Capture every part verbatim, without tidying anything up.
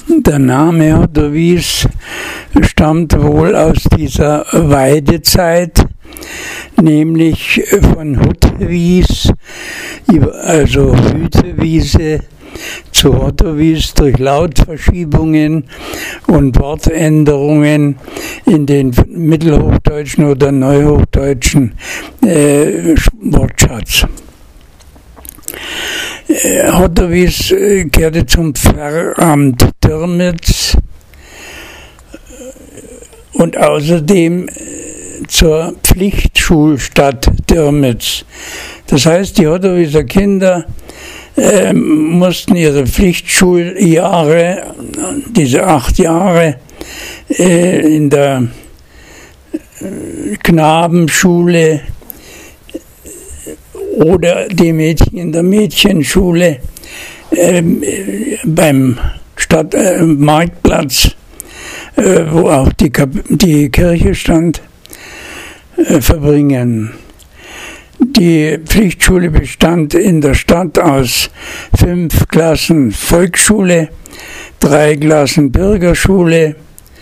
Der Name Hotterwies stammt wohl aus dieser Weidezeit, nämlich von Hutwies, also Hütewiese, zu Hotterwies durch Lautverschiebungen und Wortänderungen in den mittelhochdeutschen oder neuhochdeutschen äh, Wortschatz. Äh, Hotterwies äh, kehrte zum Pfarramt Dürmitz und außerdem äh, zur Pflichtschulstadt Dürmitz. Das heißt, die Hotterwieser Kinder äh, mussten ihre Pflichtschuljahre, diese acht Jahre, äh, in der äh, Knabenschule oder die Mädchen in der Mädchenschule äh, beim Stadt, äh, Marktplatz, äh, wo auch die, Kap die Kirche stand, äh, verbringen. Die Pflichtschule bestand in der Stadt aus fünf Klassen Volksschule, drei Klassen Bürgerschule.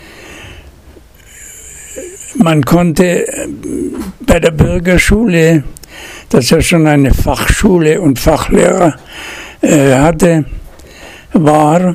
Man konnte bei der Bürgerschule, das ja schon eine Fachschule und Fachlehrer äh, hatte, war,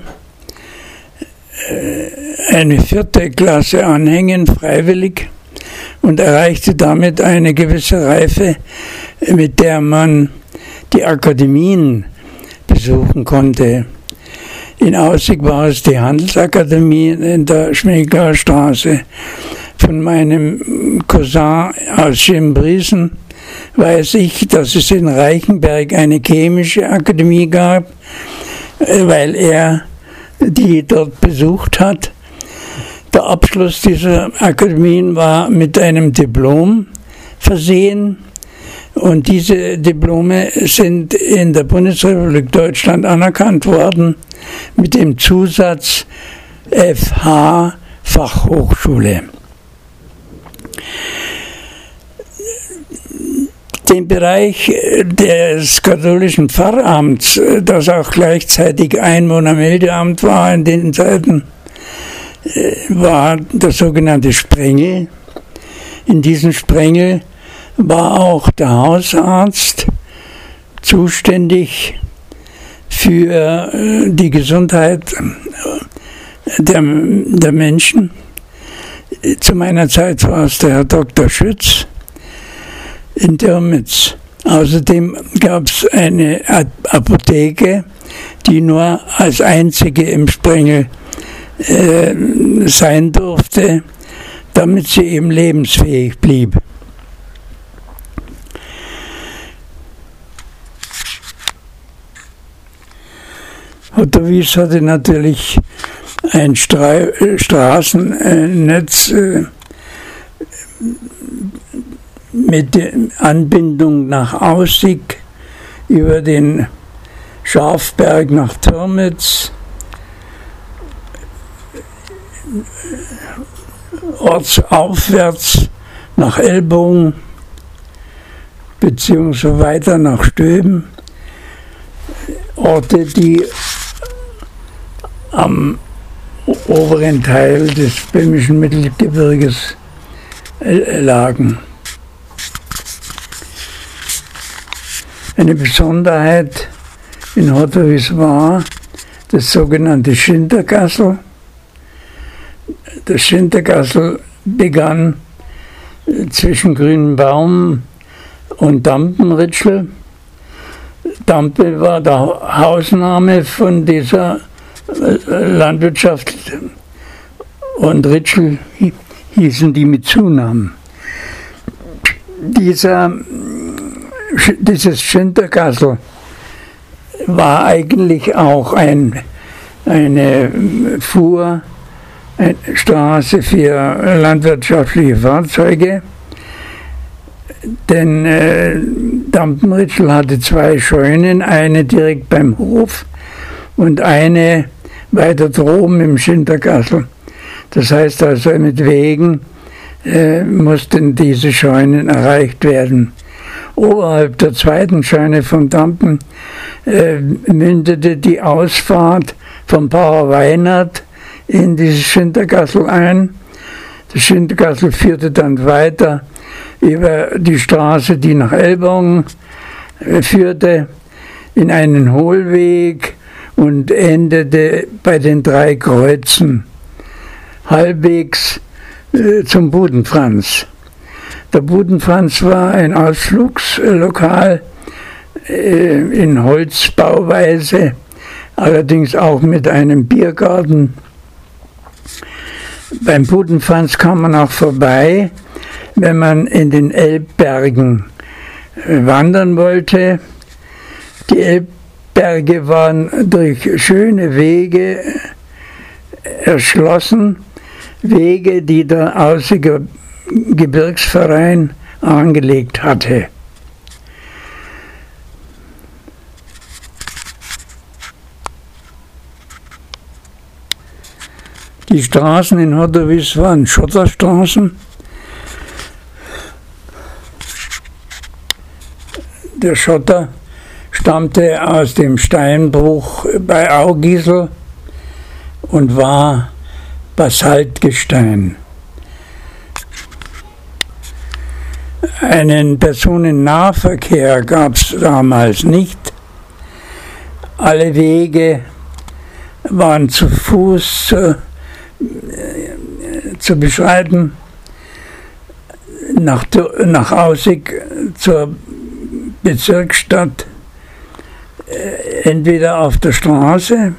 äh, eine vierte Klasse anhängen, freiwillig, und erreichte damit eine gewisse Reife, mit der man die Akademien besuchen konnte. In Aussig war es die Handelsakademie in der Schmeckler Straße. Von meinem Cousin aus Schimbriesen weiß ich, dass es in Reichenberg eine chemische Akademie gab, weil er die dort besucht hat. Der Abschluss dieser Akademien war mit einem Diplom versehen, und diese Diplome sind in der Bundesrepublik Deutschland anerkannt worden mit dem Zusatz F H Fachhochschule. Den Bereich des katholischen Pfarramts, das auch gleichzeitig Einwohnermeldeamt war in den Zeiten, war der sogenannte Sprengel. In diesem Sprengel war auch der Hausarzt zuständig für die Gesundheit der, der Menschen. Zu meiner Zeit war es der Herr Doktor Schütz in Dürmitz. Außerdem gab es eine Apotheke, die nur als einzige im Sprengel äh, sein durfte, damit sie eben lebensfähig blieb. Hotterwies hatte natürlich ein Stra Straßennetz äh, mit der Anbindung nach Aussig über den Schafberg nach Dürmitz, ortsaufwärts nach Elbogen beziehungsweise weiter nach Stöben, Orte, die am oberen Teil des böhmischen Mittelgebirges lagen. Eine Besonderheit in Hotterwies war das sogenannte Schintergassel. Das Schintergassel begann zwischen Grünbaum und Dampenritschl. Dampe war der Hausname von dieser Landwirtschaft und Ritschl hießen die mit Zunamen. Dieser, dieses Schintergassel war eigentlich auch ein, eine Fuhrstraße für landwirtschaftliche Fahrzeuge, denn äh, Dampenritschl hatte zwei Scheunen, eine direkt beim Hof und eine weiter droben im Schintergassel. Das heißt also, mit Wegen äh, mussten diese Scheunen erreicht werden. Oberhalb der zweiten Scheune von Dampen äh, mündete die Ausfahrt vom Bauer Weinert in dieses Schintergassel ein. Das Schintergassel führte dann weiter über die Straße, die nach Elbung führte, in einen Hohlweg und endete bei den drei Kreuzen, halbwegs äh, zum Budenfranz. Der Budenfranz war ein Ausflugslokal äh, in Holzbauweise, allerdings auch mit einem Biergarten. Beim Budenfranz kam man auch vorbei, wenn man in den Elbbergen äh, wandern wollte. Die Elbberge waren durch schöne Wege erschlossen, Wege, die der Aussiger Gebirgsverein angelegt hatte. Die Straßen in Hordowitz waren Schotterstraßen. Der Schotter stammte aus dem Steinbruch bei Augiesel und war Basaltgestein. Einen Personennahverkehr gab es damals nicht. Alle Wege waren zu Fuß zu, äh, zu beschreiten. Nach, nach Aussig zur Bezirksstadt äh, entweder auf der Straße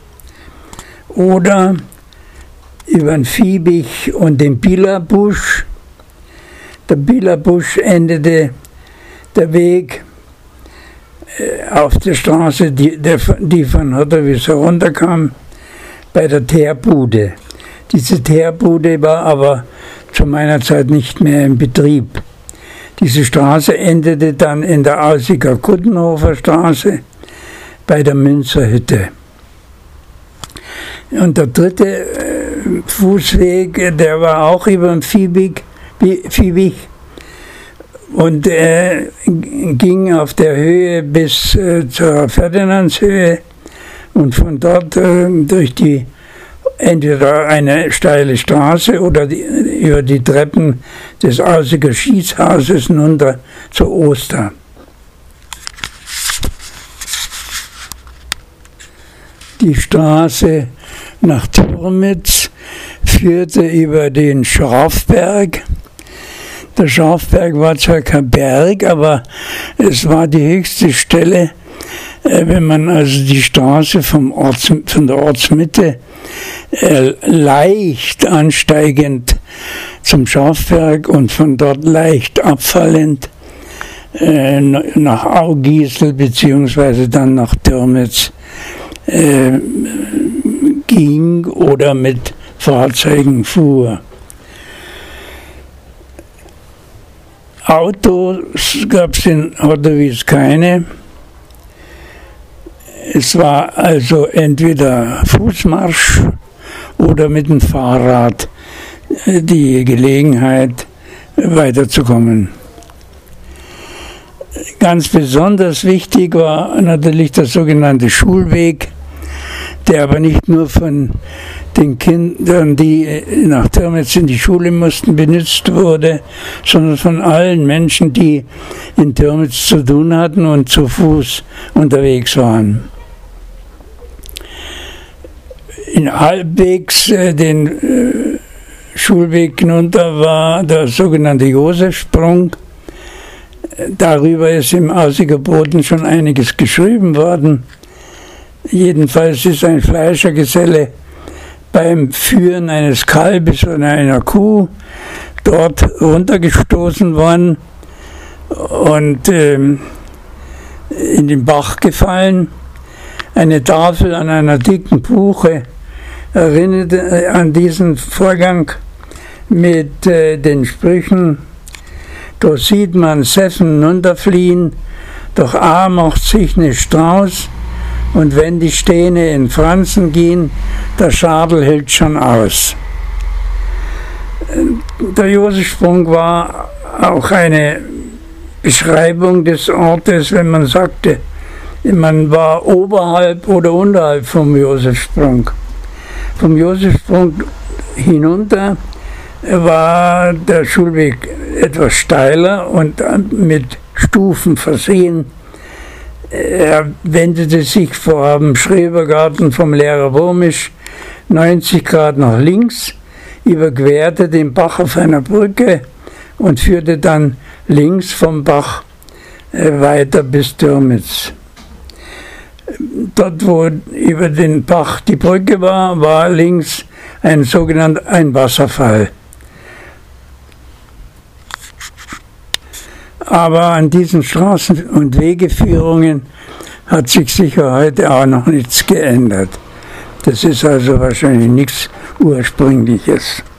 oder über den Viehbich und den Bielerbusch. Der Bielerbusch endete der Weg äh, auf der Straße, die, der, die von Hordowitz herunterkam, bei der Teerbude. Diese Teerbude war aber zu meiner Zeit nicht mehr in Betrieb. Diese Straße endete dann in der Aussiger Kuttenhofer Straße bei der Münzerhütte. Und der dritte äh, Fußweg, der war auch über den Viehweg, Viehweg und äh, ging auf der Höhe bis äh, zur Ferdinandshöhe und von dort äh, durch die entweder eine steile Straße oder die, über die Treppen des Aussiger Schießhauses runter zur Oster. Die Straße nach Türmitz führte über den Schorfberg. Der Schorfberg war zwar kein Berg, aber es war die höchste Stelle, wenn man also die Straße vom Orts, von der Ortsmitte äh, leicht ansteigend zum Schorfberg und von dort leicht abfallend äh, nach Augiesel beziehungsweise dann nach Türmitz äh, ging oder mit Fahrzeugen fuhr. Autos gab es in Hordowitz keine. Es war also entweder Fußmarsch oder mit dem Fahrrad die Gelegenheit, weiterzukommen. Ganz besonders wichtig war natürlich der sogenannte Schulweg, der aber nicht nur von den Kindern, die nach Türmitz in die Schule mussten, benutzt wurde, sondern von allen Menschen, die in Türmitz zu tun hatten und zu Fuß unterwegs waren. In halbwegs äh, den äh, Schulweg hinunter war der sogenannte Josefsprung. Darüber ist im Aussiger Boden schon einiges geschrieben worden. Jedenfalls ist ein Fleischergeselle beim Führen eines Kalbes oder einer Kuh dort runtergestoßen worden und ähm, in den Bach gefallen. Eine Tafel an einer dicken Buche erinnert an diesen Vorgang mit äh, den Sprüchen: Da sieht man Seffen runterfliehen, doch A macht sich ne Strauß, und wenn die Steine in Franzen gehen, der Schadel hält schon aus. Der Josefsprung war auch eine Beschreibung des Ortes, wenn man sagte, Man war oberhalb oder unterhalb vom Josefsprung. Vom Josefsprung hinunter war der Schulweg etwas steiler und mit Stufen versehen. Er wendete sich vor dem Schrebergarten vom Lehrer Wurmisch neunzig Grad nach links, überquerte den Bach auf einer Brücke und führte dann links vom Bach weiter bis Dürmitz. Dort, wo über den Bach die Brücke war, war links ein sogenannter ein Wasserfall. Aber an diesen Straßen- und Wegeführungen hat sich sicher heute auch noch nichts geändert. Das ist also wahrscheinlich nichts Ursprüngliches.